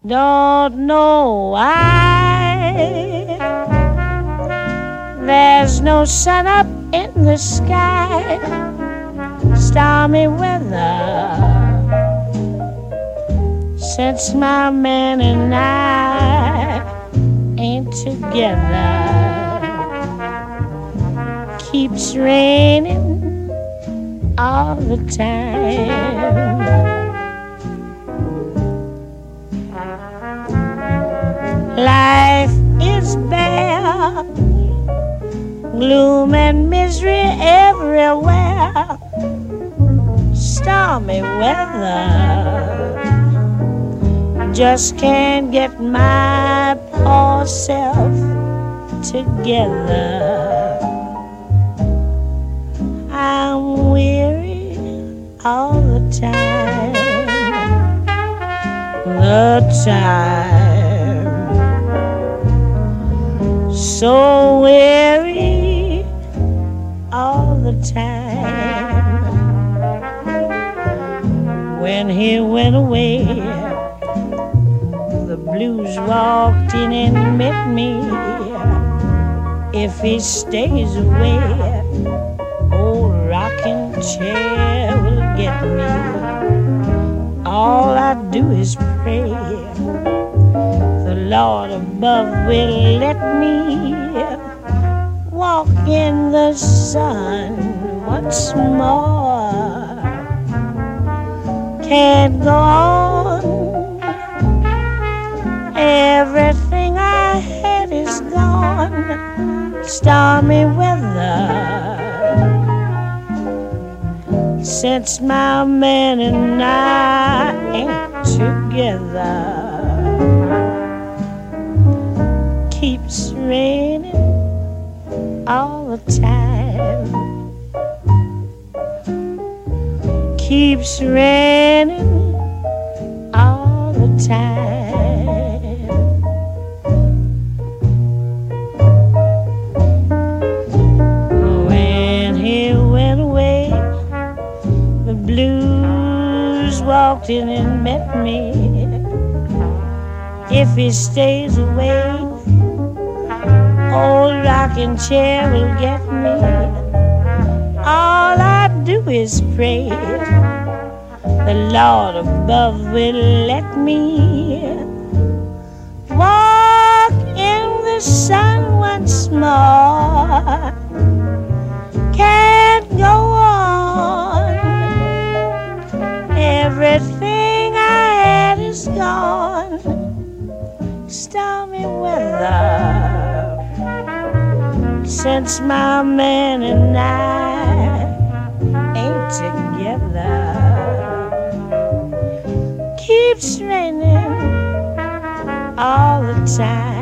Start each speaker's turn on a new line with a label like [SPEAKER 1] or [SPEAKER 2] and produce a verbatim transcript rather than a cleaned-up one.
[SPEAKER 1] Don't know why there's no sun up in the sky. Stormy weather since my man and I ain't together. Keeps raining all the time. Life is bare, gloom and misery everywhere. Stormy weather, just can't get my poor self together. I'm weary all the time, the time. So weary all the time. When he went away, the blues walked in and met me. If he stays away, old rocking chair will get me. All I do is pray the Lord above will let me walk in the sun once more. Can't go on, everything I had is gone. Stormy weather since my man and I ain't together. Keeps raining all the time. Keeps raining all the time. When he went away, the blues walked in and met me. If he stays away, old rocking chair will get me. All I do is pray the Lord above will let me walk in the sun once more. Can't go on, everything I had is gone. Stormy weather since my man and I ain't together. Keeps raining all the time.